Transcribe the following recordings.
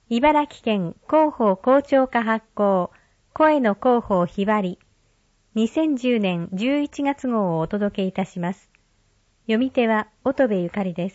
茨城県広報広聴課発行、声の広報ひばり、2010年11月号をお届けいたします。読み手は乙部ゆかりです。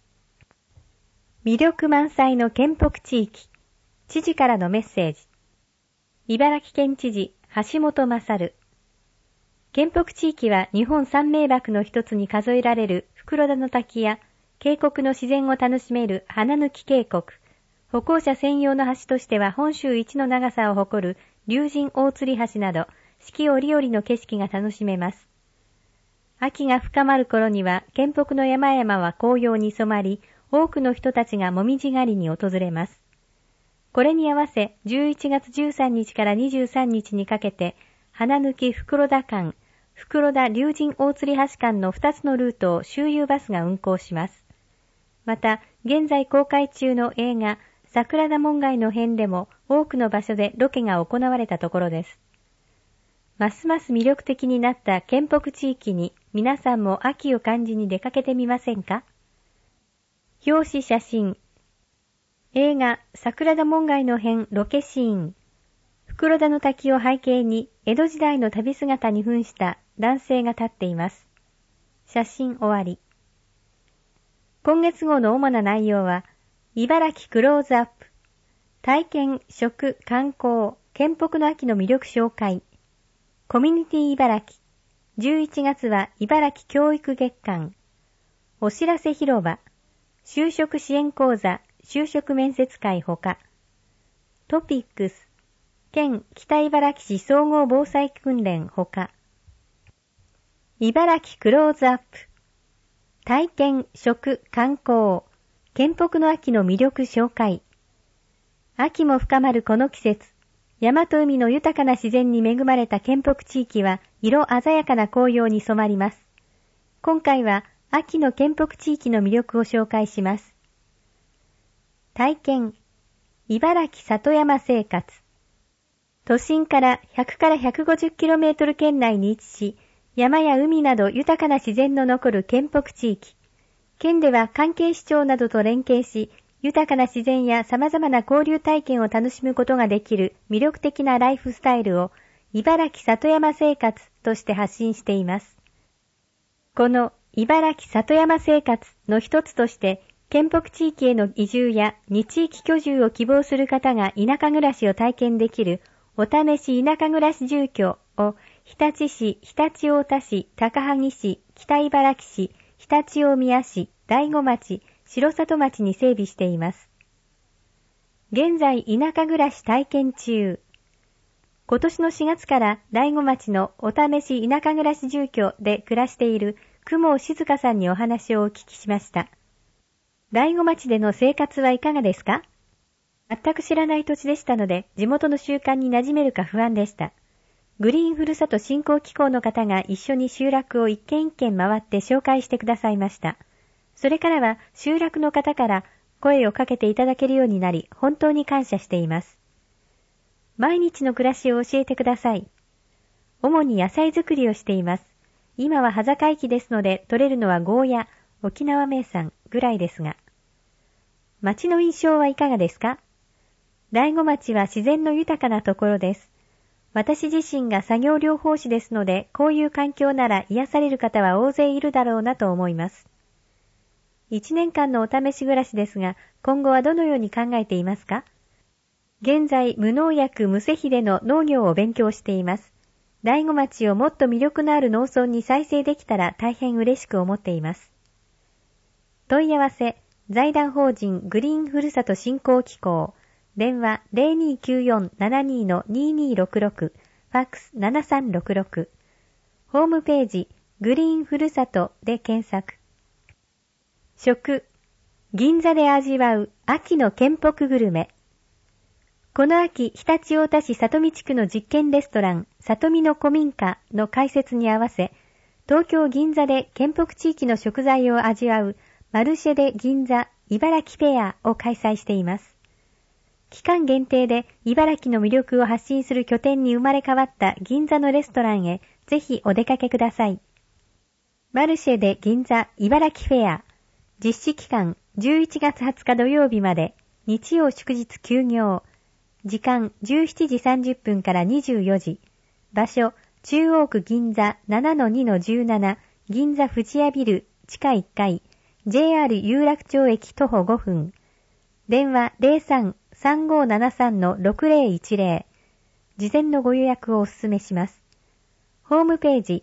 魅力満載の県北地域、知事からのメッセージ。茨城県知事、橋本勝。県北地域は日本三名瀑の一つに数えられる袋田の滝や渓谷の自然を楽しめる花貫渓谷、歩行者専用の橋としては本州一の長さを誇る竜神大吊橋など、四季折々の景色が楽しめます。秋が深まる頃には、県北の山々は紅葉に染まり、多くの人たちがもみじ狩りに訪れます。これに合わせ、11月13日から23日にかけて、花貫袋田間、袋田竜神大吊橋間の2つのルートを周遊バスが運行します。また、現在公開中の映画、桜田門外の変でも多くの場所でロケが行われたところです。ますます魅力的になった県北地域に皆さんも秋を感じに出かけてみませんか？表紙写真。映画桜田門外の変ロケシーン。袋田の滝を背景に江戸時代の旅姿に扮した男性が立っています。写真終わり。今月号の主な内容は、茨城クローズアップ、体験、食、観光、県北の秋の魅力紹介、コミュニティ茨城、11月は茨城教育月間、お知らせ広場、就職支援講座、就職面接会ほか、トピックス、県北茨城市総合防災訓練ほか、茨城クローズアップ、体験、食、観光、県北の秋の魅力紹介。秋も深まるこの季節、山と海の豊かな自然に恵まれた県北地域は色鮮やかな紅葉に染まります。今回は秋の県北地域の魅力を紹介します。体験、茨城里山生活。都心から100から 150km 圏内に位置し、山や海など豊かな自然の残る県北地域。県では関係市町などと連携し、豊かな自然や様々な交流体験を楽しむことができる魅力的なライフスタイルを茨城里山生活として発信しています。この茨城里山生活の一つとして、県北地域への移住や二地域居住を希望する方が田舎暮らしを体験できるお試し田舎暮らし住居を日立市、常陸太田市、高萩市、北茨城市、常陸大宮市、大子町、城里町に整備しています。現在田舎暮らし体験中。今年の4月から大子町のお試し田舎暮らし住居で暮らしている久保静香さんにお話をお聞きしました。大子町での生活はいかがですか？全く知らない土地でしたので、地元の習慣に馴染めるか不安でした。グリーンふるさと振興機構の方が一緒に集落を一軒一軒回って紹介してくださいました。それからは集落の方から声をかけていただけるようになり、本当に感謝しています。毎日の暮らしを教えてください。主に野菜作りをしています。今は端境期ですので、取れるのはゴーヤ、沖縄名産ぐらいですが。町の印象はいかがですか？大子町は自然の豊かなところです。私自身が作業療法士ですので、こういう環境なら癒される方は大勢いるだろうなと思います。1年間のお試し暮らしですが、今後はどのように考えていますか？現在、無農薬無施肥での農業を勉強しています。大子町をもっと魅力のある農村に再生できたら大変嬉しく思っています。問い合わせ、財団法人グリーンふるさと振興機構。電話 0294-72-2266 ファックス7366ホームページグリーンふるさとで検索。食、銀座で味わう秋の県北グルメ。この秋、常陸太田市里見地区の実験レストラン里見の古民家の開設に合わせ、東京銀座で県北地域の食材を味わうマルシェで銀座茨城フェアを開催しています。期間限定で茨城の魅力を発信する拠点に生まれ変わった銀座のレストランへぜひお出かけください。マルシェで銀座茨城フェア実施期間11月20日土曜日まで日曜祝日休業。時間17時30分から24時。場所、中央区銀座 7-2-17 銀座富士屋ビル地下1階。JR 有楽町駅徒歩5分。電話 03-3573-6010。事前のご予約をお勧めします。ホームページ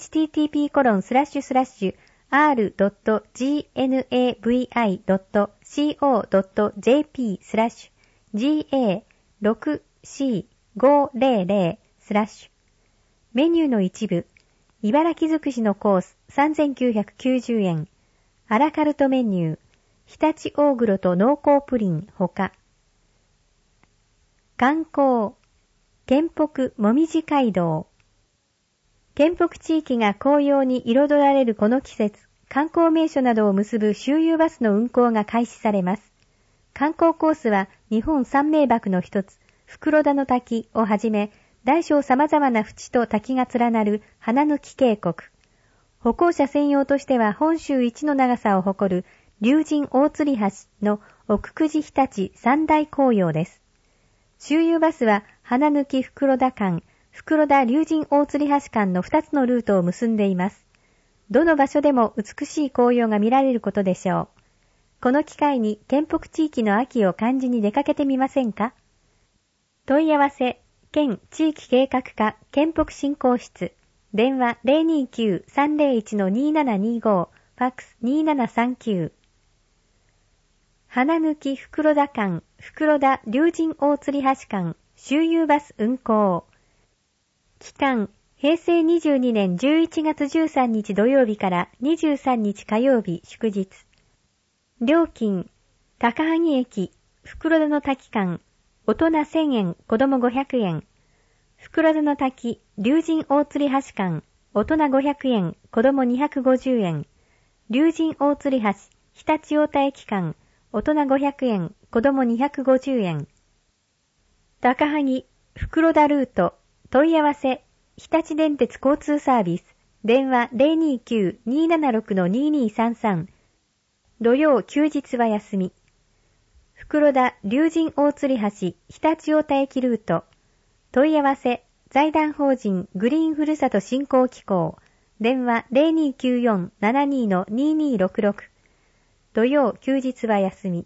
http://r.gnavii.co.jp/ga64500/ メニューの一部、茨城尽くしのコース3990円。アラカルトメニュー、常陸大黒と濃厚プリンほか。観光、県北もみじ街道。県北地域が紅葉に彩られるこの季節、観光名所などを結ぶ周遊バスの運行が開始されます。観光コースは日本三名瀑の一つ、袋田の滝をはじめ、大小様々な淵と滝が連なる花貫渓谷。歩行者専用としては本州一の長さを誇る竜神大吊橋の奥久慈日立三大紅葉です。周遊バスは花貫袋田間、袋田竜神大吊橋間の2つのルートを結んでいます。どの場所でも美しい紅葉が見られることでしょう。この機会に県北地域の秋を感じに出かけてみませんか？問い合わせ、県地域計画課県北振興室。電話 029-301-2725 ファックス2739。花貫袋田間袋田竜神大吊橋間周遊バス運行。期間、平成22年11月13日土曜日から23日火曜日祝日。料金、高萩駅、袋田の滝間、大人1000円、子供500円。袋田の滝、竜神大吊橋間、大人500円、子供250円。竜神大吊橋、常陸太田駅間、大人500円、子供250円。高萩、袋田ルート、問い合わせ、日立電鉄交通サービス、電話 029-276-2233。土曜休日は休み。袋田竜神大吊橋、常陸太田駅ルート、問い合わせ、財団法人グリーンふるさと振興機構、電話 0294-72-2266。土曜休日は休み。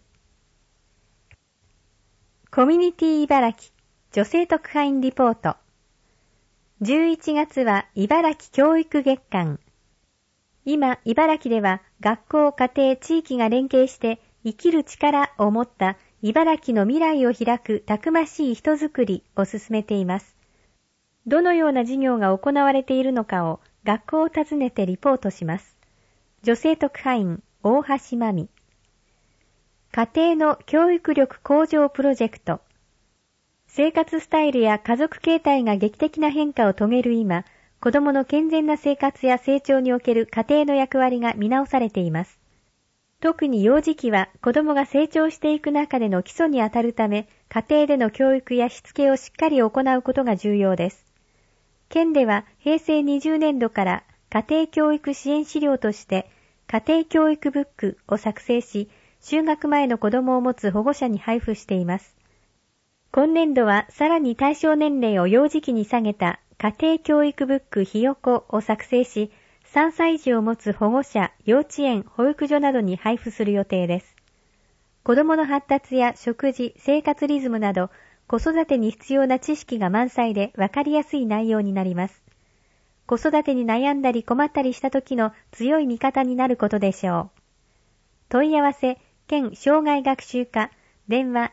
コミュニティ茨城女性特派員リポート。11月は茨城教育月間。今、茨城では学校、家庭、地域が連携して生きる力を持った茨城の未来を開くたくましい人づくりを進めています。どのような授業が行われているのかを学校を訪ねてリポートします。女性特派員、大橋真美。家庭の教育力向上プロジェクト。生活スタイルや家族形態が劇的な変化を遂げる今、子供の健全な生活や成長における家庭の役割が見直されています。特に幼児期は子供が成長していく中での基礎にあたるため、家庭での教育やしつけをしっかり行うことが重要です。県では平成20年度から家庭教育支援資料として家庭教育ブックを作成し、就学前の子供を持つ保護者に配布しています。今年度はさらに対象年齢を幼児期に下げた家庭教育ブックひよこを作成し、3歳児を持つ保護者、幼稚園、保育所などに配布する予定です。子供の発達や食事、生活リズムなど、子育てに必要な知識が満載で分かりやすい内容になります。子育てに悩んだり困ったりした時の強い味方になることでしょう。問い合わせ、県障害学習課、電話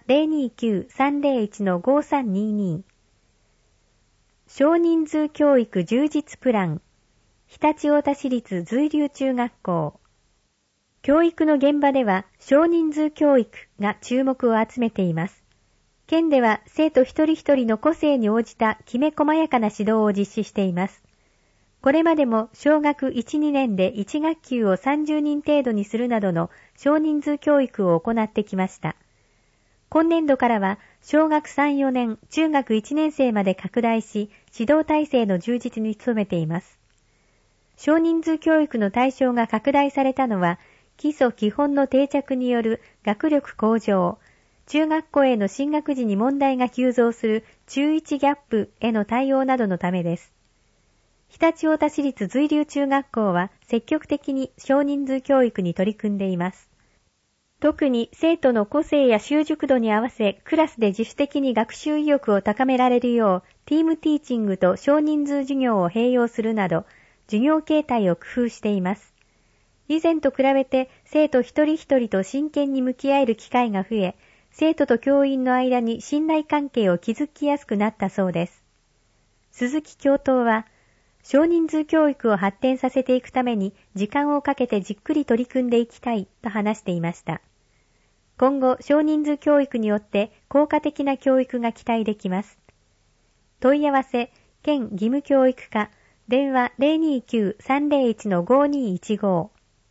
029-301-5322。少人数教育充実プラン。常陸太田市立随流中学校。教育の現場では少人数教育が注目を集めています。県では生徒一人一人の個性に応じたきめ細やかな指導を実施しています。これまでも小学1、2年で1学級を30人程度にするなどの少人数教育を行ってきました。今年度からは小学3、4年、中学1年生まで拡大し、指導体制の充実に努めています。少人数教育の対象が拡大されたのは、基礎基本の定着による学力向上、 中学校への進学時に問題が急増する中1ギャップへの対応などのためです。常陸太田市立随流中学校は積極的に少人数教育に取り組んでいます。特に生徒の個性や習熟度に合わせクラスで自主的に学習意欲を高められるようティームティーチングと少人数授業を併用するなど授業形態を工夫しています。以前と比べて生徒一人一人と真剣に向き合える機会が増え、生徒と教員の間に信頼関係を築きやすくなったそうです。鈴木教頭は、少人数教育を発展させていくために時間をかけてじっくり取り組んでいきたいと話していました。今後、少人数教育によって効果的な教育が期待できます。問い合わせ、県義務教育課、電話 029-301-5215。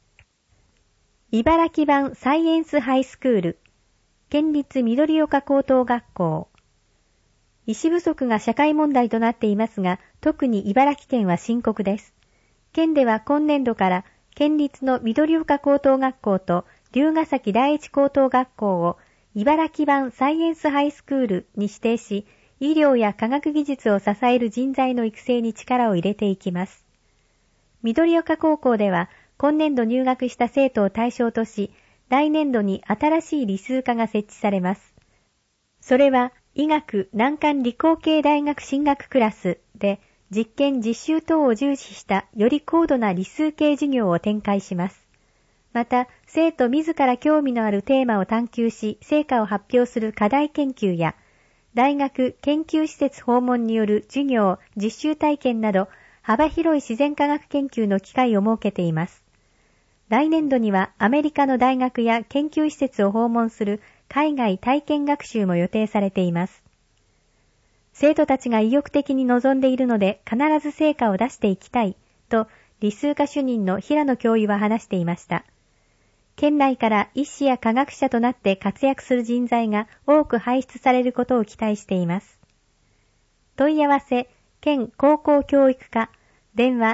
茨城版サイエンスハイスクール、県立緑岡高等学校。医師不足が社会問題となっていますが、特に茨城県は深刻です。県では今年度から県立の緑岡高等学校と龍ヶ崎第一高等学校を茨城版サイエンスハイスクールに指定し、医療や科学技術を支える人材の育成に力を入れていきます。緑岡高校では今年度入学した生徒を対象とし、来年度に新しい理数科が設置されます。それは医学難関理工系大学進学クラスで実験実習等を重視したより高度な理数系授業を展開します。また、生徒自ら興味のあるテーマを探求し、成果を発表する課題研究や、大学研究施設訪問による授業、実習体験など、幅広い自然科学研究の機会を設けています。来年度にはアメリカの大学や研究施設を訪問する海外体験学習も予定されています。生徒たちが意欲的に望んでいるので必ず成果を出していきたいと理数科主任の平野教諭は話していました。県内から医師や科学者となって活躍する人材が多く輩出されることを期待しています。問い合わせ、県高校教育課、電話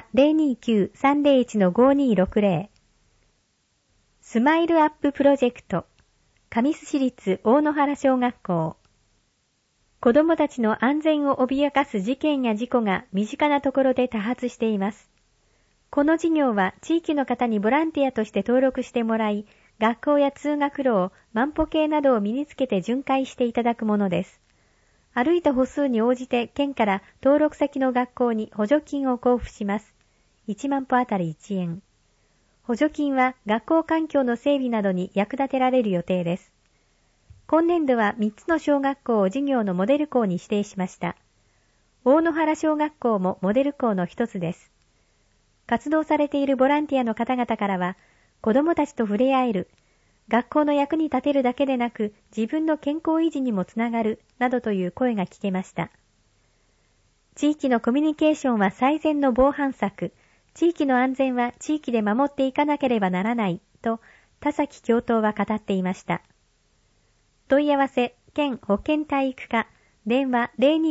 029-301-5260。スマイルアッププロジェクト、神栖市立大野原小学校。子どもたちの安全を脅かす事件や事故が身近なところで多発しています。この事業は地域の方にボランティアとして登録してもらい、学校や通学路を万歩計などを身につけて巡回していただくものです。歩いた歩数に応じて県から登録先の学校に補助金を交付します。1万歩あたり1円。補助金は学校環境の整備などに役立てられる予定です。今年度は3つの小学校を事業のモデル校に指定しました。大野原小学校もモデル校の一つです。活動されているボランティアの方々からは、子どもたちと触れ合える、学校の役に立てるだけでなく自分の健康維持にもつながる、などという声が聞けました。地域のコミュニケーションは最善の防犯策、地域の安全は地域で守っていかなければならない、と田崎教頭は語っていました。問い合わせ、県保健体育課、電話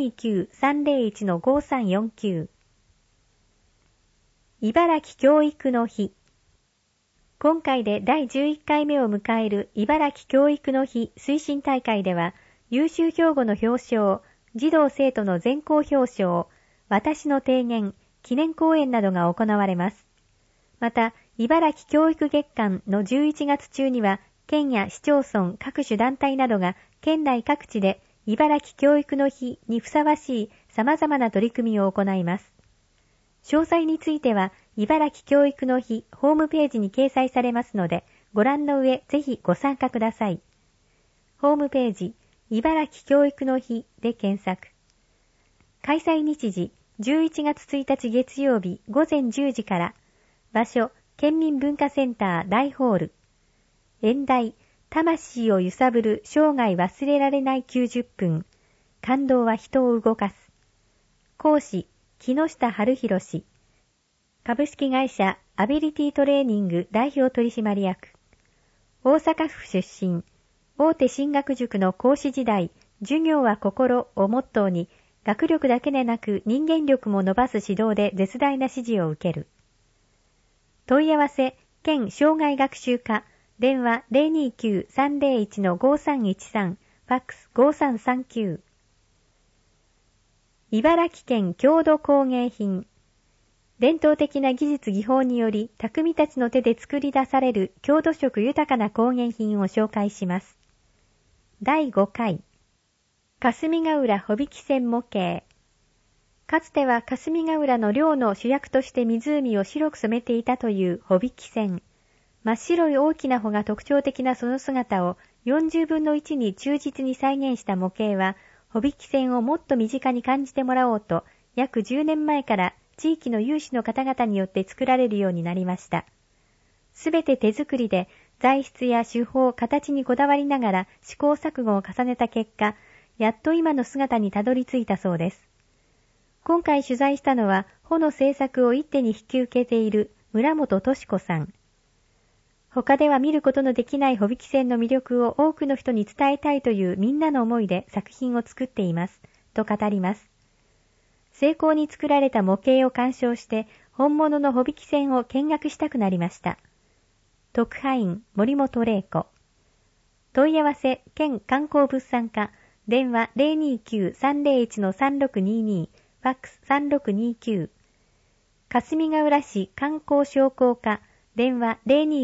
029-301-5349。茨城教育の日。今回で第11回目を迎える茨城教育の日推進大会では、優秀標語の表彰、児童生徒の全校表彰、私の提言、記念講演などが行われます。また、茨城教育月間の11月中には、県や市町村各種団体などが県内各地で茨城教育の日にふさわしい様々な取り組みを行います。詳細については茨城教育の日ホームページに掲載されますので、ご覧の上ぜひご参加ください。ホームページ、茨城教育の日で検索。開催日時、11月1日月曜日午前10時から、場所、県民文化センター大ホール。演題、魂を揺さぶる生涯忘れられない90分。感動は人を動かす。講師、木下春弘氏。株式会社アビリティトレーニング代表取締役。大阪府出身。大手進学塾の講師時代、授業は心をモットーに、学力だけでなく人間力も伸ばす指導で絶大な支持を受ける。問い合わせ、県障害学習課、 電話 029-301-5313、ファックス5339。茨城県郷土工芸品。伝統的な技術技法により、匠たちの手で作り出される郷土色豊かな工芸品を紹介します。第5回。霞ヶ浦帆引き船模型。かつては霞ヶ浦の漁の主役として湖を白く染めていたという帆引き船。真っ白い大きな帆が特徴的なその姿を40分の1に忠実に再現した模型は、帆引き船をもっと身近に感じてもらおうと、約10年前から地域の有志の方々によって作られるようになりました。すべて手作りで、材質や手法、形にこだわりながら試行錯誤を重ねた結果、やっと今の姿にたどり着いたそうです。今回取材したのは、帆の製作を一手に引き受けている村本敏子さん。他では見ることのできない帆引き船の魅力を多くの人に伝えたいというみんなの思いで作品を作っています、と語ります。精巧に作られた模型を鑑賞して、本物の帆引き船を見学したくなりました。特派員森本玲子。問い合わせ県観光物産課、電話 029-301-3622、ファックス3629。霞ヶ浦市観光商工課、電話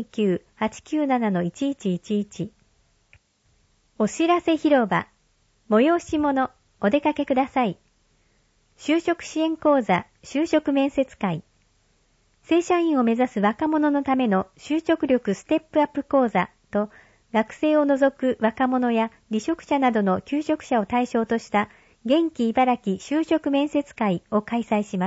029-897-1111。お知らせ広場、催し物、お出かけください。就職支援講座、就職面接会。正社員を目指す若者のための就職力ステップアップ講座と、学生を除く若者や離職者などの求職者を対象とした元気茨城就職面接会を開催します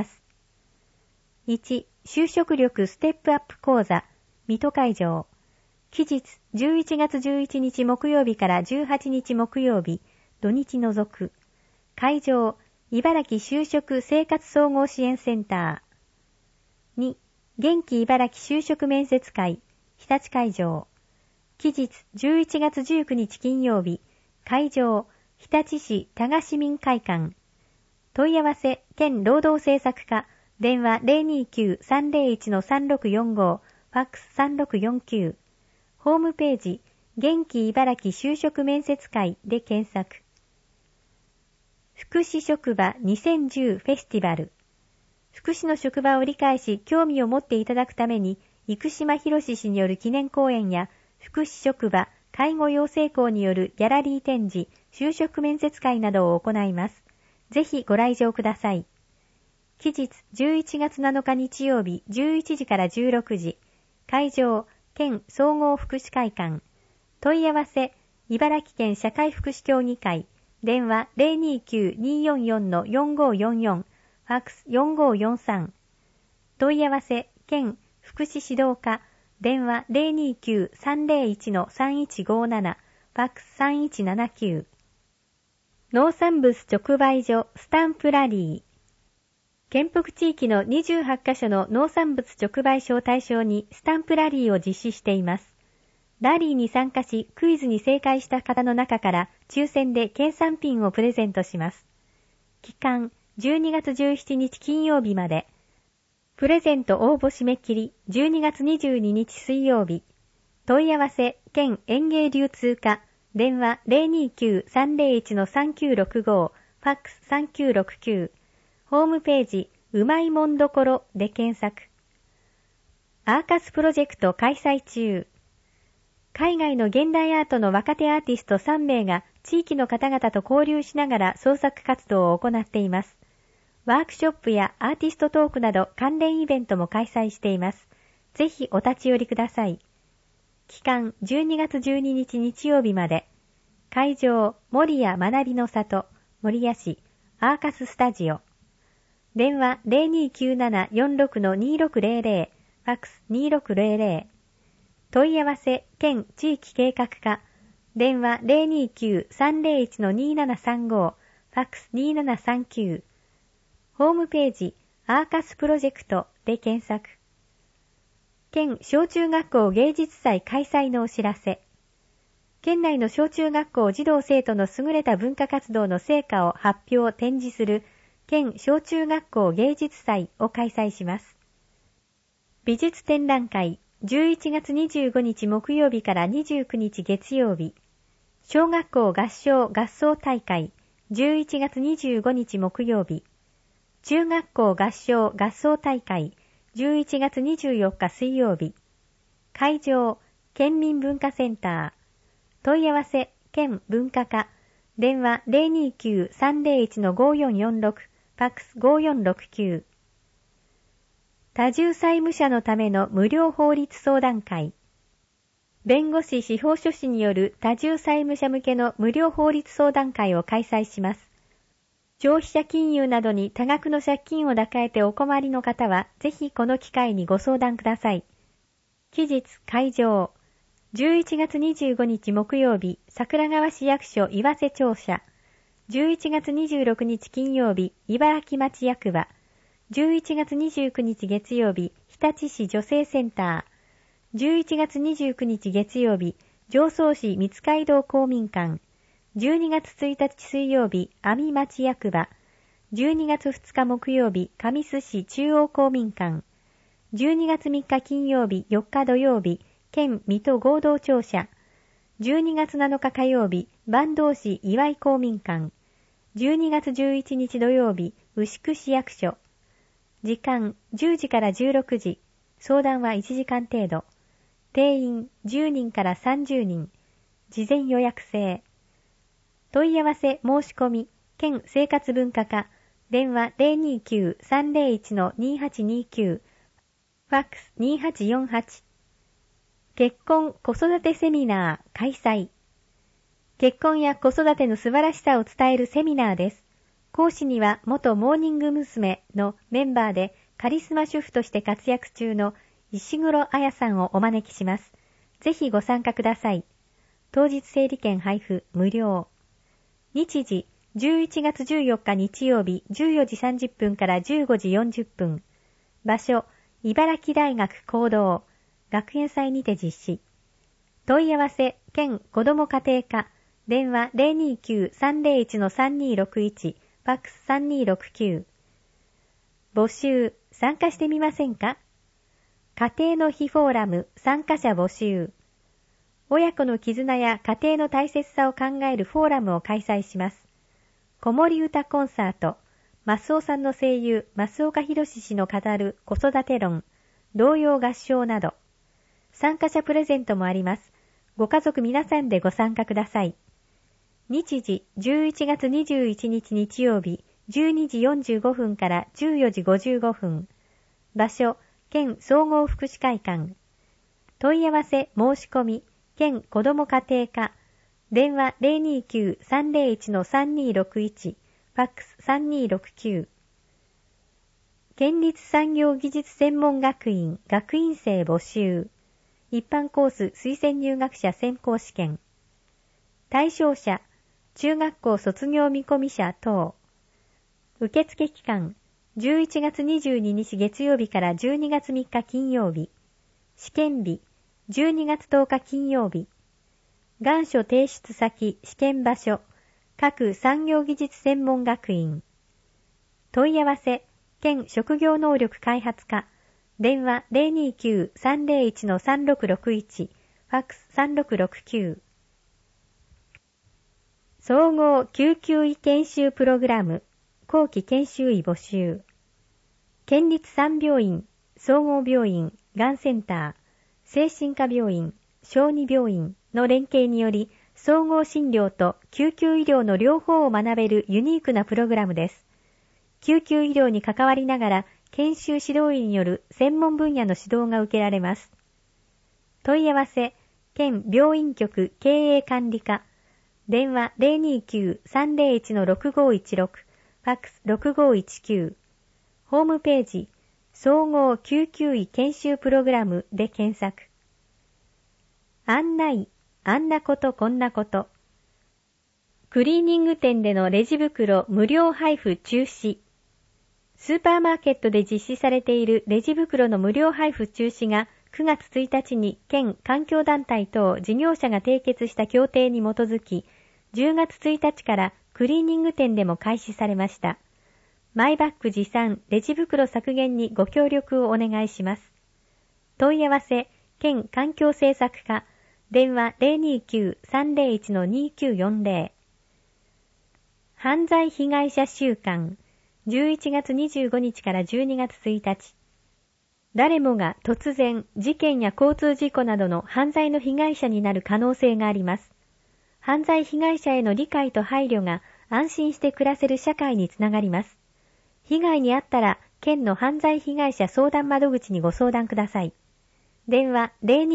。1、就職力ステップアップ講座、水戸会場。期日11月11日木曜日から18日木曜日、土日除く。会場、茨城就職生活総合支援センター。2、元気茨城就職面接会、日立会場。期日11月19日金曜日、会場、日立市多賀市民会館。問い合わせ、県労働政策課、電話 029-301-3645、ファックス3649。ホームページ、元気茨城就職面接会で検索。福祉職場2010フェスティバル。福祉の職場を理解し、興味を持っていただくために、生島博氏による記念講演や、福祉職場、介護養成校によるギャラリー展示、就職面接会などを行います。ぜひご来場ください。期日11月7日日曜日11時から16時。会場、県総合福祉会館。問い合わせ、茨城県社会福祉協議会。電話 029-244-4544、ファックス4543。問い合わせ、県福祉指導課。電話 029-301-3157、ファックス3179。農産物直売所スタンプラリー。県北地域の28カ所の農産物直売所を対象にスタンプラリーを実施しています。ラリーに参加しクイズに正解した方の中から抽選で県産品をプレゼントします。期間12月17日金曜日まで。プレゼント応募締め切り12月22日水曜日。問い合わせ県園芸流通課。電話 029-301-3965、ファックス3969。ホームページうまいもんどころで検索。アーカスプロジェクト開催中。海外の現代アートの若手アーティスト3名が地域の方々と交流しながら創作活動を行っています。ワークショップやアーティストトークなど関連イベントも開催しています。ぜひお立ち寄りください。期間12月12日日曜日まで。会場、守谷学びの里、守谷市、アーカススタジオ。電話 029746-2600、ファックス2600。問い合わせ、県地域計画課。電話 029-301-2735、ファックス2739。ホームページ、アーカスプロジェクトで検索。県小中学校芸術祭開催のお知らせ。県内の小中学校児童生徒の優れた文化活動の成果を発表展示する県小中学校芸術祭を開催します。美術展覧会、 11月25日木曜日から29日月曜日。小学校合唱合奏大会、11月25日木曜日。中学校合唱合奏大会、11月24日水曜日。会場、県民文化センター。問い合わせ、県文化課。電話 029-301-5446、ファックス5469。多重債務者のための無料法律相談会。弁護士司法書士による多重債務者向けの無料法律相談会を開催します。消費者金融などに多額の借金を抱えてお困りの方は、ぜひこの機会にご相談ください。期日会場。11月25日木曜日、桜川市役所岩瀬庁舎。11月26日金曜日、茨城町役場。11月29日月曜日、日立市女性センター。11月29日月曜日、常総市三街道公民館。12月1日水曜日、阿見町役場。12月2日木曜日、神栖市中央公民館。12月3日金曜日、4日土曜日、県水戸合同庁舎。12月7日火曜日、坂東市岩井公民館。12月11日土曜日、牛久市役所。時間10時から16時。相談は1時間程度。定員10人から30人。事前予約制。問い合わせ申し込み、県生活文化課。電話 029-301-2829。ファックス2848。結婚子育てセミナー開催。結婚や子育ての素晴らしさを伝えるセミナーです。講師には元モーニング娘。のメンバーでカリスマ主婦として活躍中の石黒彩さんをお招きします。ぜひご参加ください。当日整理券配布無料。日時11月14日日曜日14時30分から15時40分。場所茨城大学講堂。学園祭にて実施。問い合わせ県子ども家庭課。電話 029-301-3261。ファックス3269。募集、参加してみませんか？家庭の日フォーラム参加者募集。親子の絆や家庭の大切さを考えるフォーラムを開催します。子守歌コンサート、マスオさんの声優、増岡弘氏の語る子育て論、童謡合唱など。参加者プレゼントもあります。ご家族皆さんでご参加ください。日時11月21日日曜日12時45分から14時55分。場所、県総合福祉会館。問い合わせ申し込み、県子ども家庭課。電話 029-301-3261。ファックス3269。県立産業技術専門学院学院生募集。一般コース推薦入学者選考試験。対象者、中学校卒業見込み者等。受付期間、11月22日月曜日から12月3日金曜日。試験日、12月10日金曜日。願書提出先、試験場所、各産業技術専門学院。問い合わせ、県職業能力開発課。電話 029-301-3661。ファックス3669。総合救急医研修プログラム、後期研修医募集。県立3病院、総合病院、がんセンター、精神科病院、小児病院の連携により、総合診療と救急医療の両方を学べるユニークなプログラムです。救急医療に関わりながら、研修指導医による専門分野の指導が受けられます。問い合わせ、県病院局経営管理課。電話 029-301-6516。ファックス6519。ホームページ、総合救急医研修プログラムで検索。案内、あんなことこんなこと。クリーニング店でのレジ袋無料配布中止。スーパーマーケットで実施されているレジ袋の無料配布中止が9月1日に県環境団体等事業者が締結した協定に基づき、10月1日からクリーニング店でも開始されました。マイバッグ持参レジ袋削減にご協力をお願いします。問い合わせ、 県環境政策課、電話 029-301-2940。犯罪被害者週間、11月25日から12月1日。誰もが突然、事件や交通事故などの犯罪の被害者になる可能性があります。犯罪被害者への理解と配慮が安心して暮らせる社会につながります。被害に遭ったら、県の犯罪被害者相談窓口にご相談ください。電話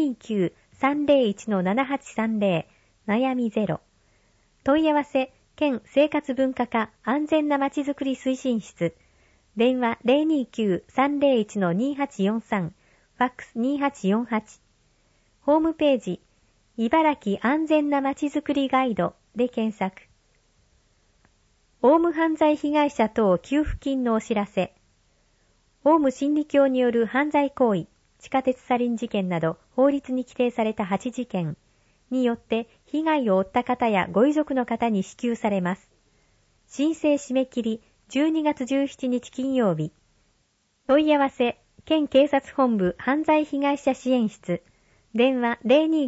029-301-7830 悩みゼロ。問い合わせ、県生活文化課安全なまちづくり推進室。電話 029-301-2843 ファックス2848。ホームページ、茨城安全なまちづくりガイドで検索。オウム犯罪被害者等給付金のお知らせ。オウム真理教による犯罪行為、地下鉄サリン事件など法律に規定された8事件によって被害を負った方やご遺族の方に支給されます。申請締め切り12月17日金曜日。問い合わせ、県警察本部犯罪被害者支援室。電話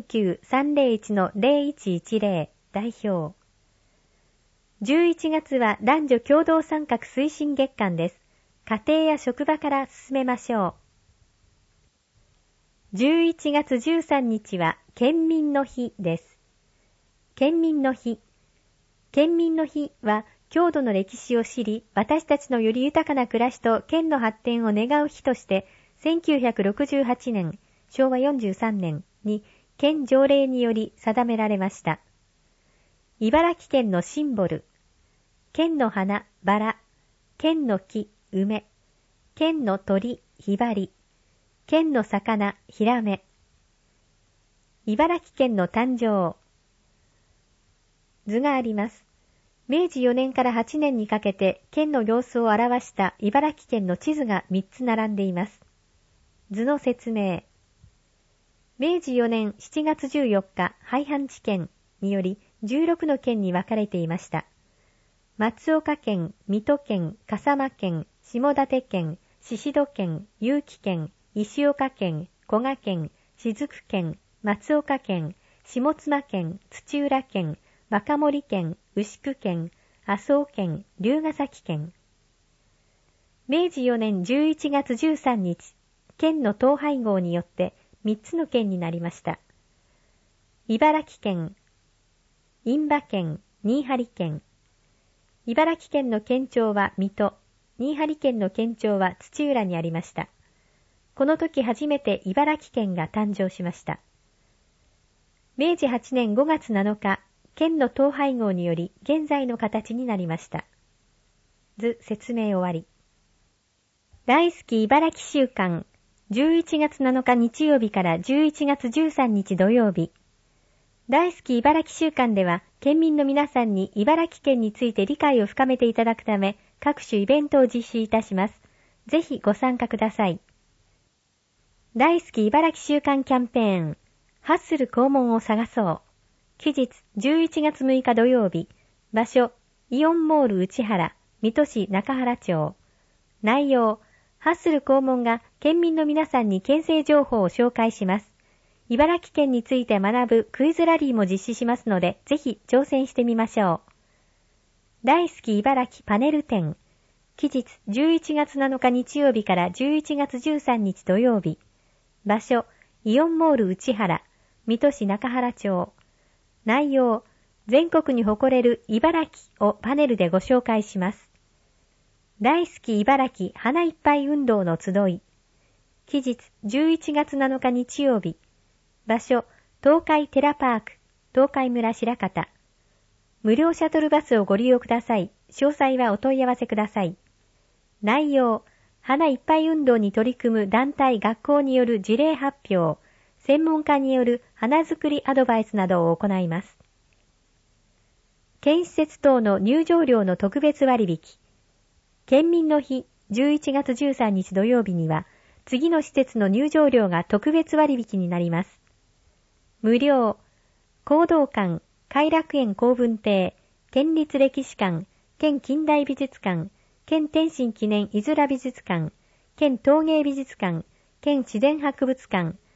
029-301-0110 代表。11月は男女共同参画推進月間です。家庭や職場から進めましょう。11月13日は県民の日です。県民の日。県民の日は郷土の歴史を知り、私たちのより豊かな暮らしと県の発展を願う日として、1968年、昭和43年に県条例により定められました。茨城県のシンボル。県の花、バラ。県の木、梅。県の鳥、ひばり。県の魚、ヒラメ。茨城県の誕生。図があります。明治4年から8年にかけて県の様子を表した茨城県の地図が3つ並んでいます。図の説明。明治4年7月14日廃藩置県により16の県に分かれていました。松岡県、水戸県、笠間県、下館県、宍戸県、結城県、石岡県、古賀県、雫県、松岡県、下妻県、土浦県、若森県、牛久県、麻生県、龍ケ崎県。明治4年11月13日、県の統廃合によって3つの県になりました。茨城県、印旛県、新張県。茨城県の県庁は水戸、新張県の県庁は土浦にありました。この時初めて茨城県が誕生しました。明治8年5月7日、県の統廃合により現在の形になりました。図説明終わり。大好き茨城週間、11月7日日曜日から11月13日土曜日。大好き茨城週間では、県民の皆さんに茨城県について理解を深めていただくため、各種イベントを実施いたします。ぜひご参加ください。大好き茨城週間キャンペーン、ハッスル肛門を探そう。期日11月6日土曜日。場所、イオンモール内原、水戸市中原町。内容、ハッスル肛門が県民の皆さんに県政情報を紹介します。茨城県について学ぶクイズラリーも実施しますので、ぜひ挑戦してみましょう。大好き茨城パネル展。期日11月7日日曜日から11月13日土曜日。場所、イオンモール内原、水戸市中原町。内容、全国に誇れる茨城をパネルでご紹介します。大好き茨城花いっぱい運動の集い。期日11月7日日曜日。場所、東海テラパーク、東海村白方。無料シャトルバスをご利用ください。詳細はお問い合わせください。内容、花いっぱい運動に取り組む団体学校による事例発表、専門家による花作りアドバイスなどを行います。県施設等の入場料の特別割引。県民の日11月13日土曜日には、次の施設の入場料が特別割引になります。無料、講道館、偕楽園公文亭、県立歴史館、県近代美術館、県天津記念いずら美術館、県陶芸美術館、県自然博物館、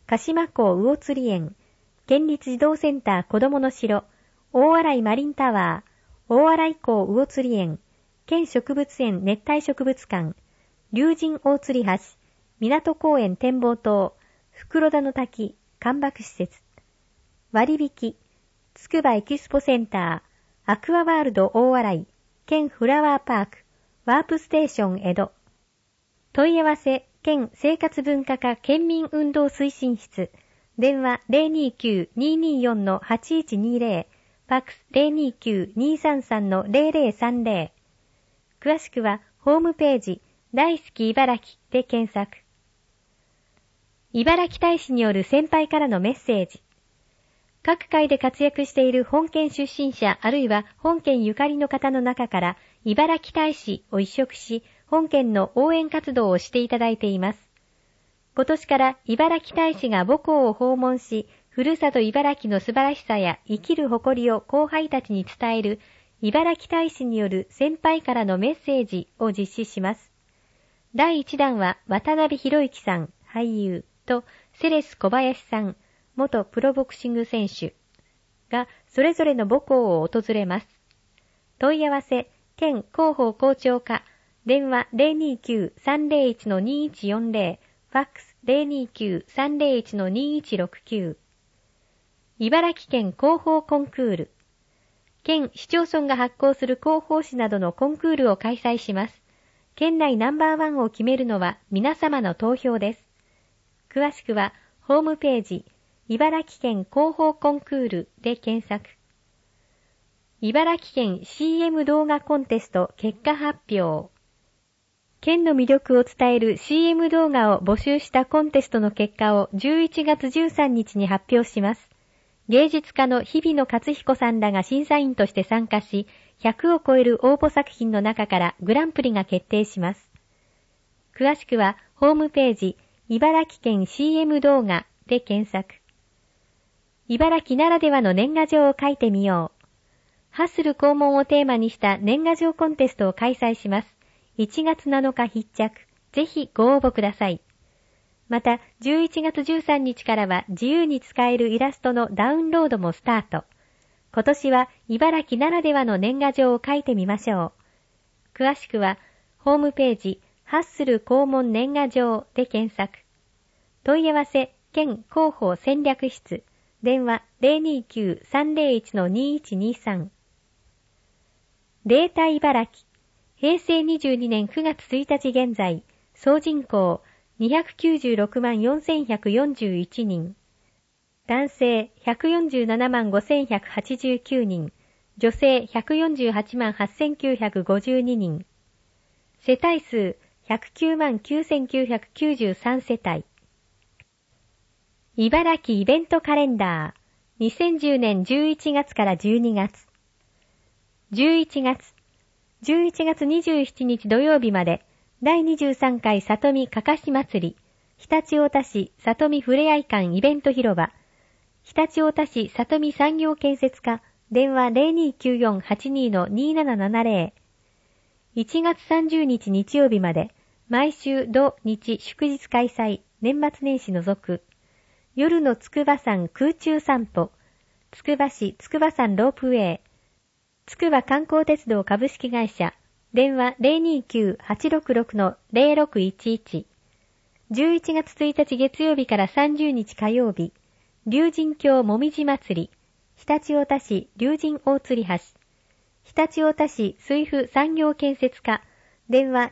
鹿島港魚釣園、県立児童センター子どもの城、大洗マリンタワー、大洗港魚釣園、県植物園熱帯植物館、竜神大釣橋、港公園展望塔、袋田の滝、干瀑施設、割引、つくばエキスポセンター、アクアワールド大洗、県フラワーパーク、ワープステーション江戸。問い合わせ、県生活文化課県民運動推進室、電話 029-224-8120、ファックス 029-233-0030。詳しくは、ホームページ、大好き茨城で検索。茨城大使による先輩からのメッセージ。各界で活躍している本県出身者あるいは本県ゆかりの方の中から茨城大使を委嘱し、本県の応援活動をしていただいています。今年から茨城大使が母校を訪問し、ふるさと茨城の素晴らしさや生きる誇りを後輩たちに伝える茨城大使による先輩からのメッセージを実施します。第1弾は渡辺博之さん、俳優とセレス小林さん、元プロボクシング選手がそれぞれの母校を訪れます。問い合わせ、県広報校長課、電話 029-301-2140、ファックス 029-301-2169。茨城県広報コンクール。県市町村が発行する広報誌などのコンクールを開催します。県内ナンバーワンを決めるのは皆様の投票です。詳しくは、ホームページ、茨城県広報コンクールで検索。茨城県 CM 動画コンテスト結果発表。県の魅力を伝える CM 動画を募集したコンテストの結果を11月13日に発表します。芸術家の日比野勝彦さんらが審査員として参加し、100を超える応募作品の中からグランプリが決定します。詳しくは、ホームページ、茨城県 CM 動画で検索。茨城ならではの年賀状を書いてみよう。ハッスル校門をテーマにした年賀状コンテストを開催します。1月7日必着。ぜひご応募ください。また、11月13日からは自由に使えるイラストのダウンロードもスタート。今年は茨城ならではの年賀状を書いてみましょう。詳しくは、ホームページ、ハッスル校門年賀状で検索。問い合わせ、県広報戦略室。電話 029-301-2123。データ茨城。平成22年9月1日現在、総人口296万4141人。男性147万5189人。女性148万8952人。世帯数109万9993世帯。茨城イベントカレンダー。2010年11月から12月。11月27日土曜日まで、第23回里見かかし祭り、常陸太田市里見ふれあい館イベント広場、常陸太田市里見産業建設課、電話 029482-2770。1月30日日曜日まで、毎週土日祝日開催、年末年始除く。夜の筑波山空中散歩、つくば市筑波山ロープウェイ、つくば観光鉄道株式会社、電話 029-866-0611。11月1日月曜日から30日火曜日、竜神峡もみじ祭り、常陸太田市竜神大吊橋、常陸太田市水府産業建設課、電話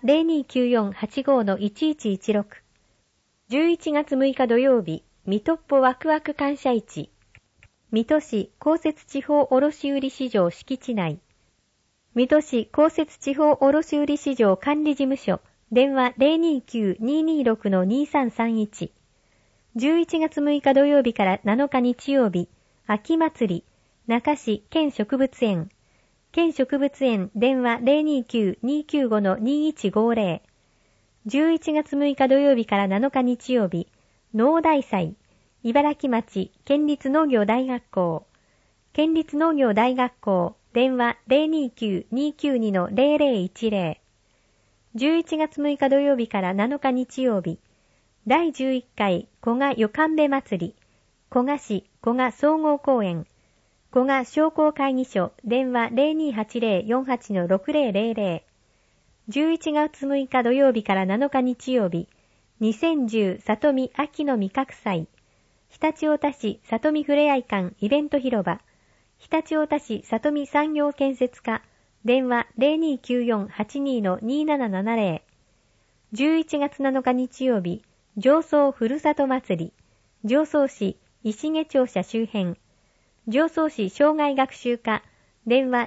0294-85-1116。11月6日土曜日、水戸っぽワクワク感謝市。水戸市公設地方卸売市場敷地内。水戸市公設地方卸売市場管理事務所。電話 029-226-2331。11月6日土曜日から7日日曜日。秋祭り。中市県植物園。県植物園電話 029-295-2150。11月6日土曜日から7日日曜日。農大祭。茨城町県立農業大学校。県立農業大学校。電話 029-292-0010。11月6日土曜日から7日日曜日。 第11回古賀よかんべ祭り、古賀市古賀総合公園、古賀商工会議所、電話 028048-6000、11月6日土曜日から7日日曜日、2010里見秋の味覚祭、常陸太田市里見ふれあい館イベント広場、常陸太田市里見産業建設課、電話 029482-2770、11月7日日曜日、常総ふるさと祭り、常総市石毛庁舎周辺、常総市障害学習課、電話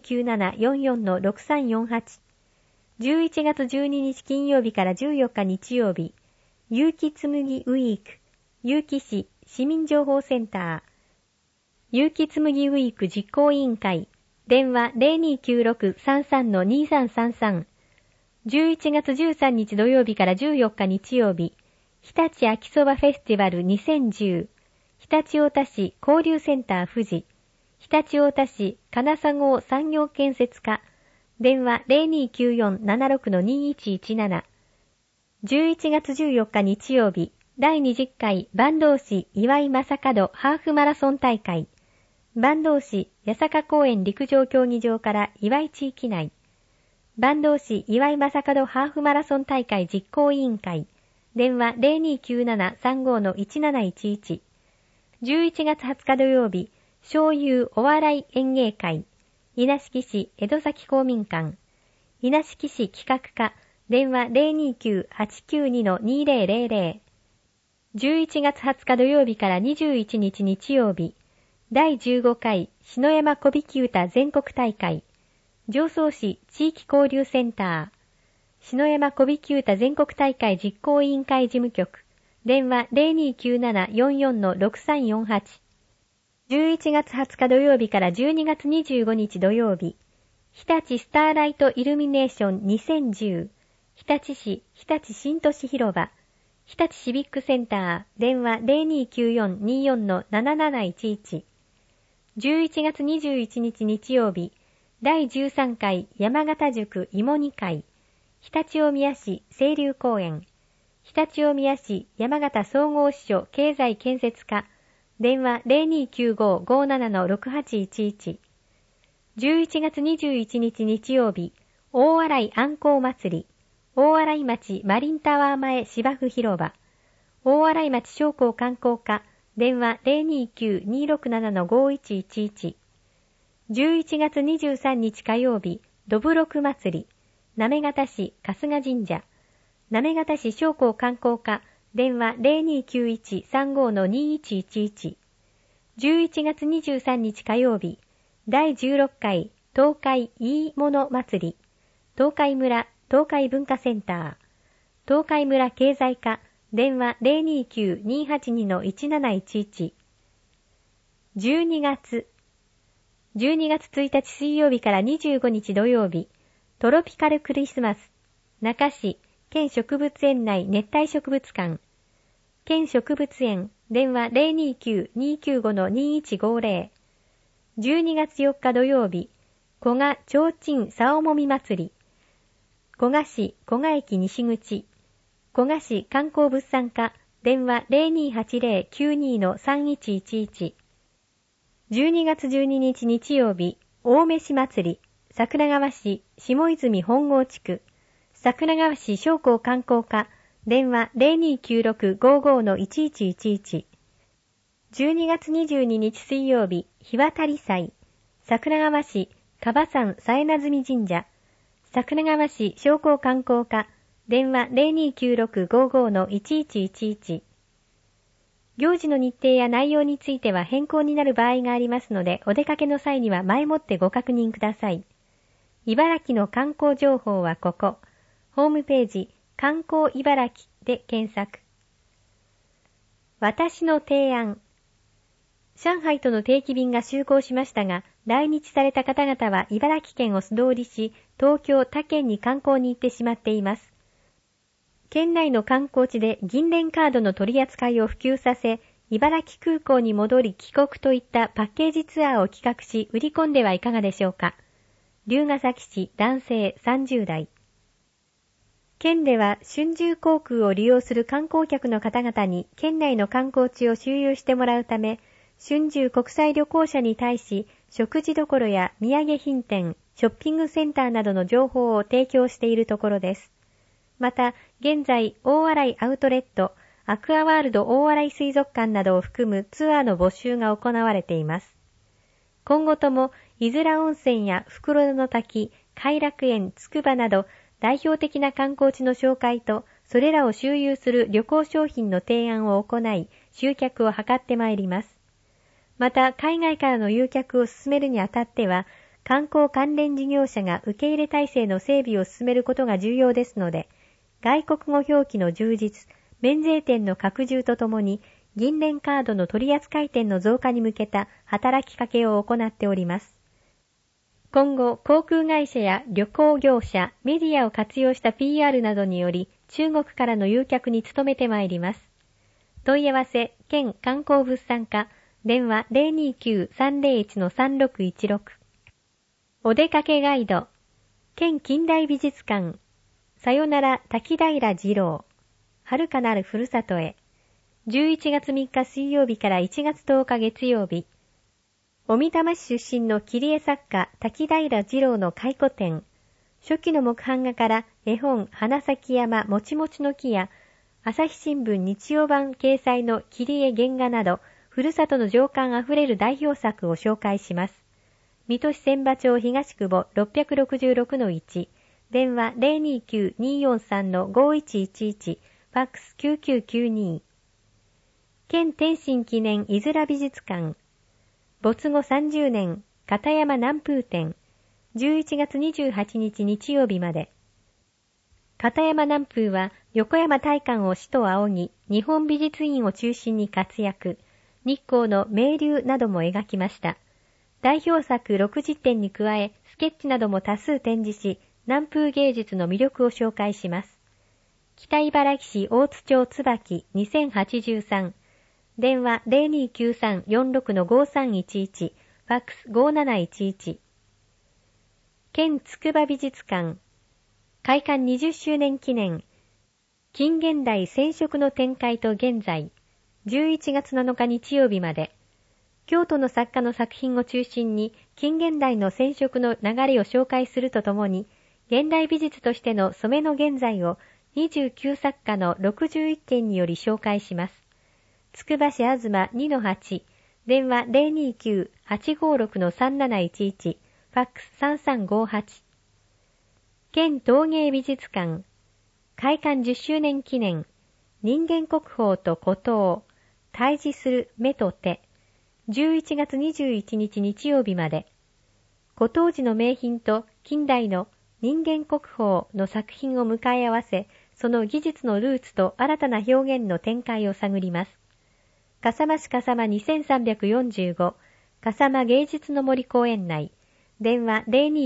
029744-6348、11月12日金曜日から14日日曜日、有機紬ウィーク、有機市市民情報センター、有機紬ウィーク実行委員会、電話 029633-2333、11月13日土曜日から14日日曜日、日立秋そばフェスティバル2010、常陸太田市交流センター富士、常陸太田市金砂郷産業建設課、電話 0294-76-2117、11月14日日曜日、第20回坂東市岩井正門ハーフマラソン大会、坂東市八坂公園陸上競技場から岩井地域内、坂東市岩井正門ハーフマラソン大会実行委員会、電話 029735-1711、11月20日土曜日、湘遊お笑い演芸会、稲敷市江戸崎公民館、稲敷市企画課、電話 029-892-2000、11月20日土曜日から21日日曜日、第15回篠山小引歌全国大会、常総市地域交流センター、篠山小引歌全国大会実行委員会事務局、電話 029744-6348、11月20日土曜日から12月25日土曜日、日立スターライトイルミネーション2010、日立市日立新都市広場、日立シビックセンター、電話 0294-24-7711、11月21日日曜日、第13回山形塾芋煮会、常陸大宮市清流公園、常陸大宮市山形総合支所経済建設課、電話 0295-57-6811、11月21日日曜日、大洗あんこう祭り、大洗町マリンタワー前芝生広場、大洗町商工観光課、電話 029-267-5111、11月23日火曜日、どぶろく祭り、行方市春日神社、行方市商工観光課、電話 0291-35-2111、11月23日火曜日、第16回東海いいもの祭り、東海村東海文化センター、東海村経済課、電話 029-282-1711、12月1日水曜日から25日土曜日、トロピカルクリスマス、中市県植物園内熱帯植物館、県植物園、電話 029-295-2150、12月4日土曜日、古賀提灯竿もみ祭り、古賀市古賀駅西口、古賀市観光物産課、電話 0280-92-3111、12月12日日曜日、大飯祭り、桜川市下泉本郷地区、桜川市商工観光課、電話 029655-1111、12月22日水曜日、日渡り祭、桜川市樺山さえなずみ神社、桜川市商工観光課、電話 029655-1111。行事の日程や内容については変更になる場合がありますので、お出かけの際には前もってご確認ください。茨城の観光情報はここ。ホームページ、観光茨城で検索。私の提案。上海との定期便が就航しましたが、来日された方々は茨城県を素通りし、東京他県に観光に行ってしまっています。県内の観光地で銀聯カードの取り扱いを普及させ、茨城空港に戻り帰国といったパッケージツアーを企画し売り込んではいかがでしょうか。龍ケ崎市男性30代。 県では春秋航空を利用する観光客の方々に県内の観光地を周遊してもらうため、春秋国際旅行者に対し食事処や土産品店、ショッピングセンターなどの情報を提供しているところです。また、現在、大洗アウトレット、アクアワールド大洗水族館などを含むツアーの募集が行われています。今後とも、伊豆良温泉や袋の滝、偕楽園、筑波など、代表的な観光地の紹介と、それらを周遊する旅行商品の提案を行い、集客を図ってまいります。また、海外からの誘客を進めるにあたっては、観光関連事業者が受け入れ体制の整備を進めることが重要ですので、外国語表記の充実、免税店の拡充とともに、銀聯カードの取扱店の増加に向けた働きかけを行っております。今後、航空会社や旅行業者、メディアを活用した PR などにより、中国からの誘客に努めてまいります。問い合わせ、県観光物産課、電話 029-301-3616。お出かけガイド、県近代美術館、さよなら滝平次郎、遥かなるふるさとへ。11月3日水曜日から1月10日月曜日。小美玉市出身の切り絵作家滝平次郎の回顧展。初期の木版画から絵本花咲山もちもちの木や朝日新聞日曜版掲載の切り絵原画など、ふるさとの情感あふれる代表作を紹介します。水戸市千葉町東久保 666-1、電話 029-243-5111、ファックス9992。県天津記念いずら美術館。没後30年、片山南風展。11月28日日曜日まで。片山南風は横山大観を師と仰ぎ、日本美術院を中心に活躍。日光の名流なども描きました。代表作60点に加え、スケッチなども多数展示し、南風芸術の魅力を紹介します。北茨城市大津町椿2083、電話 029346-5311、ファックス5711。県筑波美術館、開館20周年記念、近現代染色の展開と現在、11月7日日曜日まで、京都の作家の作品を中心に近現代の染色の流れを紹介するとともに、現代美術としての染めの現在を29作家の61件により紹介します。つくば市あずま 2-8、電話 029-856-3711、ファックス3358。県陶芸美術館、開館10周年記念、人間国宝と古刀、対峙する目と手、11月21日日曜日まで、古陶時の名品と近代の人間国宝の作品を向かい合わせ、その技術のルーツと新たな表現の展開を探ります。笠間市笠間2345、笠間芸術の森公園内、電話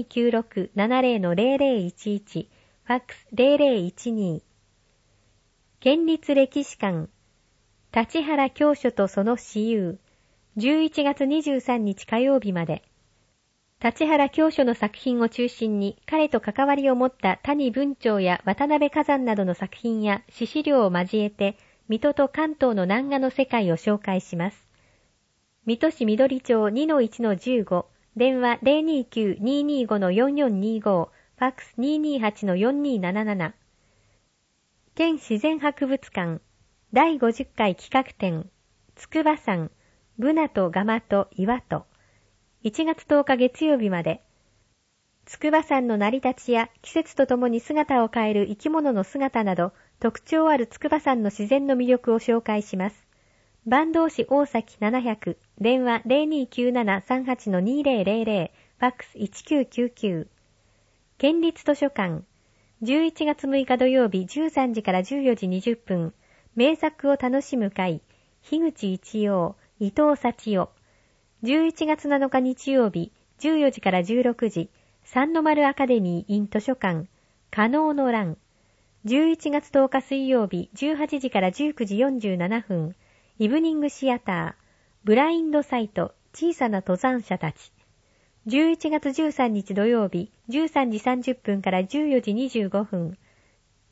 0296-70-0011、ファックス0012。県立歴史館、立原教書とその私有、11月23日火曜日まで。立原教書の作品を中心に彼と関わりを持った谷文鳥や渡辺崋山などの作品や史資料を交えて、水戸と関東の南画の世界を紹介します。水戸市緑町 2-1-15、電話 029-225-4425、ファックス 228-4277。県自然博物館、第50回企画展、筑波山、ブナとガマと岩と、1月10日月曜日まで、筑波山の成り立ちや季節とともに姿を変える生き物の姿など、特徴ある筑波山の自然の魅力を紹介します。坂東市大崎700、電話 029738-2000、ファックス1999。県立図書館、11月6日土曜日13時から14時20分、名作を楽しむ会、樋口一葉、伊藤幸代。11月7日日曜日14時から16時、三の丸アカデミー in 図書館、可能の欄。11月10日水曜日18時から19時47分、イブニングシアター、ブラインドサイト、小さな登山者たち。11月13日土曜日13時30分から14時25分、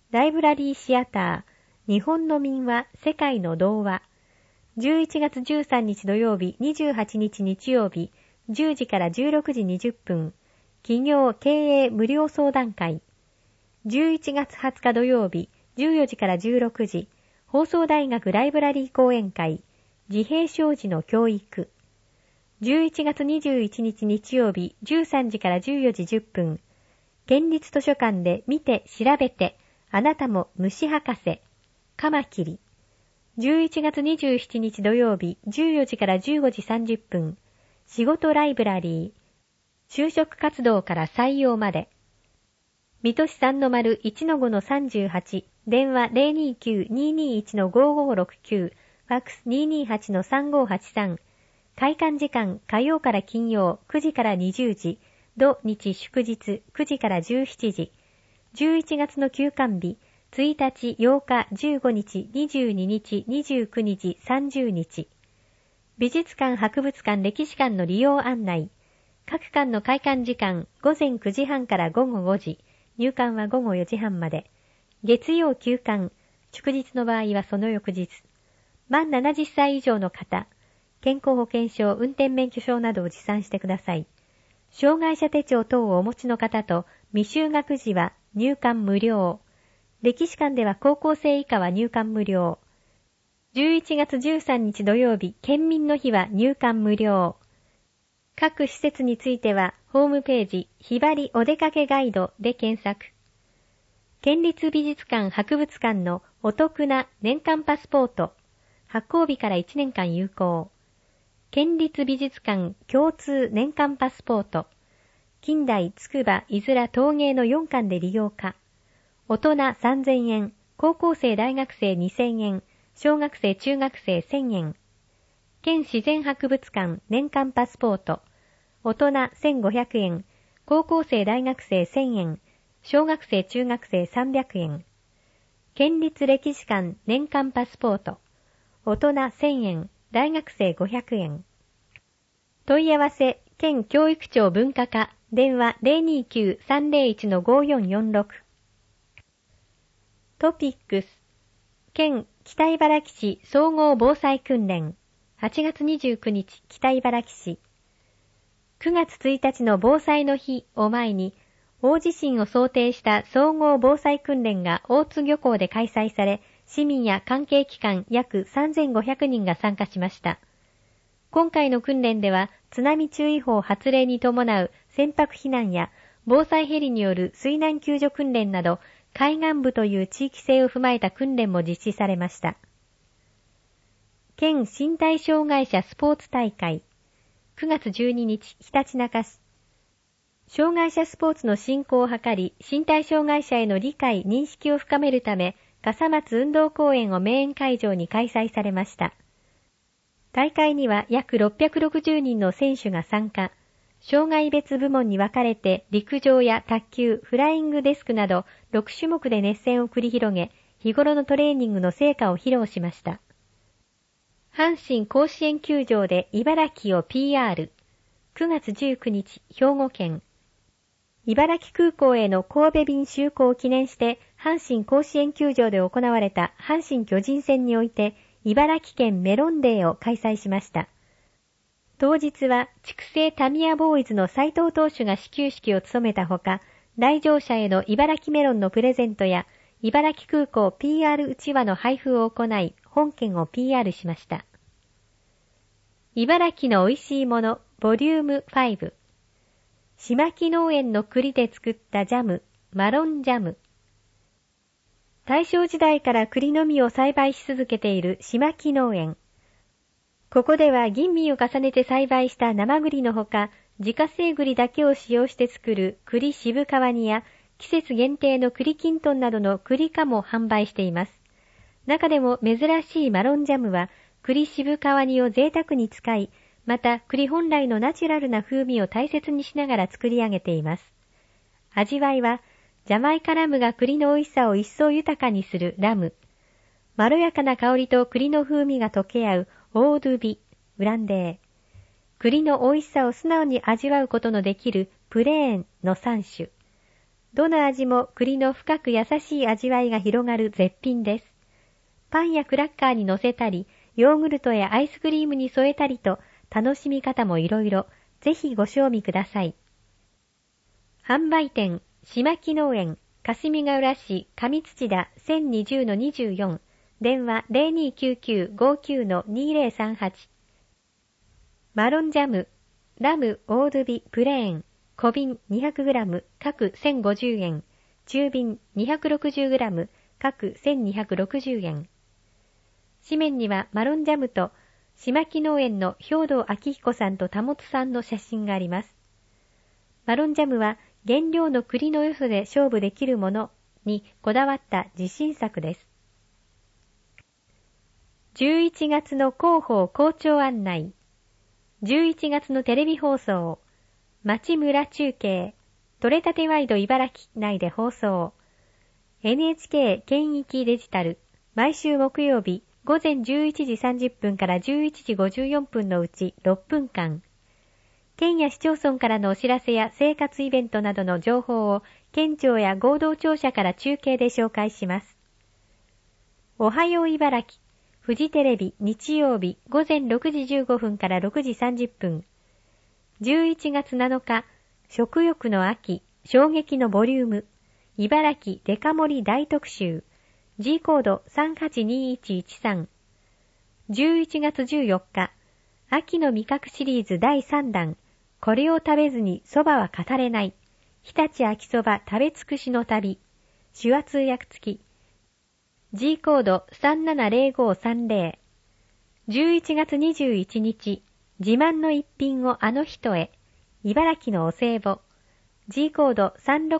ライブラリーシアター、日本の民話、世界の童話。11月13日土曜日、28日日曜日、10時から16時20分。企業経営無料相談会。11月20日土曜日、14時から16時、放送大学ライブラリー講演会、自閉症児の教育。11月21日日曜日、13時から14時10分、県立図書館で見て調べて、あなたも虫博士、カマキリ。11月27日土曜日、14時から15時30分、仕事ライブラリー、就職活動から採用まで。水戸市 3-1-5-38、電話 029-221-5569、ファックス 228-3583。開館時間、火曜から金曜9時から20時、土日祝日9時から17時。11月の休館日、1日、8日、15日、22日、29日、30日。美術館、博物館、歴史館の利用案内。各館の開館時間、午前9時半から午後5時。入館は午後4時半まで。月曜休館。祝日の場合はその翌日。満70歳以上の方。健康保険証、運転免許証などを持参してください。障害者手帳等をお持ちの方と未就学児は入館無料。歴史館では高校生以下は入館無料。11月13日土曜日、県民の日は入館無料。各施設についてはホームページ、ひばりお出かけガイドで検索。県立美術館博物館のお得な年間パスポート。発行日から1年間有効。県立美術館共通年間パスポート。近代、筑波、いずら、陶芸の4館で利用可。大人3000円、高校生大学生2000円、小学生中学生1000円。県自然博物館年間パスポート。大人1500円、高校生大学生1000円、小学生中学生300円。県立歴史館年間パスポート。大人1000円、大学生500円。問い合わせ、県教育庁文化課、電話 029-301-5446。トピックス、県北茨城市総合防災訓練。8月29日、北茨城市。9月1日の防災の日を前に、大地震を想定した総合防災訓練が大津漁港で開催され、市民や関係機関約3500人が参加しました。今回の訓練では、津波注意報発令に伴う船舶避難や防災ヘリによる水難救助訓練など、海岸部という地域性を踏まえた訓練も実施されました。県身体障害者スポーツ大会。9月12日、ひたちなか市。障害者スポーツの振興を図り、身体障害者への理解・認識を深めるため、笠松運動公園を名園会場に開催されました。大会には約660人の選手が参加。障害別部門に分かれて陸上や卓球、フライングデスクなど6種目で熱戦を繰り広げ、日頃のトレーニングの成果を披露しました。阪神甲子園球場で茨城を PR。9月19日、兵庫県。茨城空港への神戸便就航を記念して、阪神甲子園球場で行われた阪神巨人戦において、茨城県メロンデーを開催しました。当日は、筑西タミヤボーイズの斉藤投手が始球式を務めたほか、来場者への茨城メロンのプレゼントや、茨城空港 PR うちわの配布を行い、本県を PR しました。茨城の美味しいもの、ボリューム5。島木農園の栗で作ったジャム、マロンジャム。大正時代から栗の実を栽培し続けている島木農園。ここでは吟味を重ねて栽培した生栗のほか、自家製栗だけを使用して作る栗渋皮煮や、季節限定の栗きんとんなどの栗菓も販売しています。中でも珍しいマロンジャムは、栗渋皮煮を贅沢に使い、また栗本来のナチュラルな風味を大切にしながら作り上げています。味わいは、ジャマイカラムが栗の美味しさを一層豊かにするラム。まろやかな香りと栗の風味が溶け合うオードゥビ、ブランデー。栗の美味しさを素直に味わうことのできるプレーンの3種。 どの味も栗の深く優しい味わいが広がる絶品です。パンやクラッカーに乗せたり、ヨーグルトやアイスクリームに添えたりと、楽しみ方もいろいろ、ぜひご賞味ください。販売店、島木農園、霞ヶ浦市上土田 1020-24、電話 0299-59-2038。マロンジャム、ラムオードゥビプレーン、小瓶 200g 各1050円、中瓶 260g 各1260円。紙面にはマロンジャムと島木農園の兵藤明彦さんと保さんの写真があります。マロンジャムは原料の栗の良さで勝負できるものにこだわった自信作です。11月の広報校長案内。11月のテレビ放送。町村中継。取れたてワイド茨城内で放送。NHK 県域デジタル。毎週木曜日午前11時30分から11時54分のうち6分間。県や市町村からのお知らせや生活イベントなどの情報を県庁や合同庁舎から中継で紹介します。おはよう茨城。フジテレビ日曜日午前6時15分から6時30分。11月7日、食欲の秋、衝撃のボリューム。茨城デカ盛り大特集。G コード382113。11月14日、秋の味覚シリーズ第3弾。これを食べずに蕎麦は語れない。日立秋蕎麦食べ尽くしの旅。手話通訳付き。G コード370530。11月21日、自慢の一品をあの人へ。茨城のお歳暮。G コード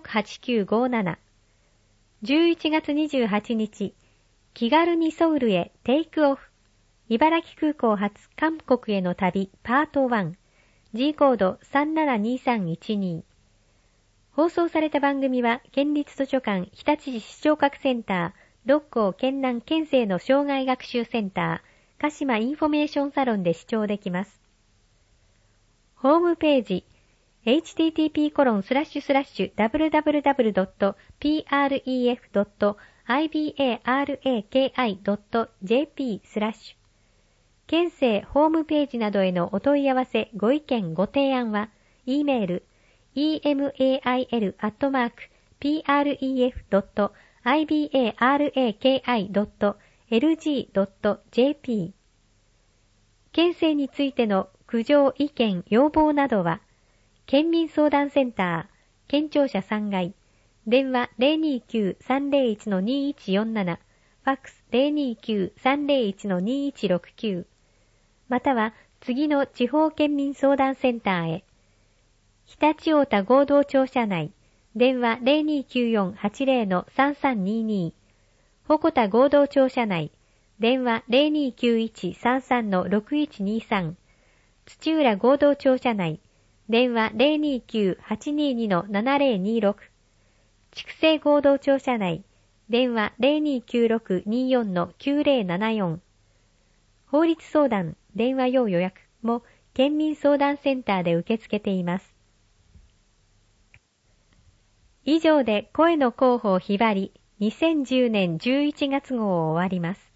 368957。11月28日、気軽にソウルへテイクオフ。茨城空港発韓国への旅パート1。G コード372312。放送された番組は、県立図書館日立市視聴覚センター、六甲県南県政の障害学習センター、鹿島インフォメーションサロンで視聴できます。ホームページ、http://www.pref.ibaraki.jp/ 県政ホームページなどへのお問い合わせご意見ご提案は、E メール、email@pref.ibaraki.lg.jp。県政についての苦情意見要望などは、県民相談センター、県庁舎3階、電話 029-301-2147、ファックス 029-301-2169、または次の地方県民相談センターへ。日立太田合同庁舎内、電話 0294-80-3322、鉾田合同庁舎内、電話 0291-33-6123、土浦合同庁舎内、電話 029-822-7026、筑西合同庁舎内、電話 029624-9074、法律相談、電話要予約も県民相談センターで受け付けています。以上で声の広報ひばり2010年11月号を終わります。